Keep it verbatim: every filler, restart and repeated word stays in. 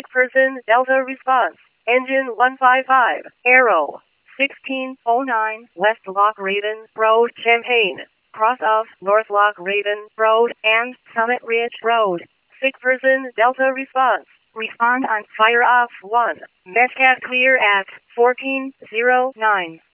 McPherson Delta response. Engine one five five. Arrow. sixteen oh nine West Lock Raven Road, Champaign. Cross of North Lock Raven Road and Summit Ridge Road. McPherson Delta response. Respond on fire off one. Mescat clear at fourteen oh nine.